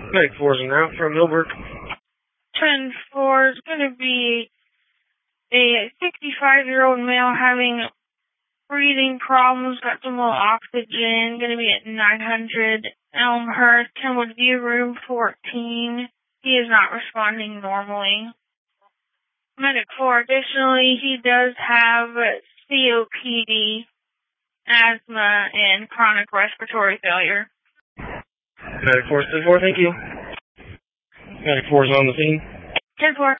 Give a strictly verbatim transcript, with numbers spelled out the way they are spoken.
Medic four is now from Milberg. ten four is going to be a sixty-five-year-old male having breathing problems, got some low oxygen, going to be at nine hundred Elmhurst, Kenwood View, room fourteen. He is not responding normally. Medic four, additionally, he does have C O P D, asthma, and chronic respiratory failure. Medic four, ten four, thank you. Medic four is on the scene. ten four.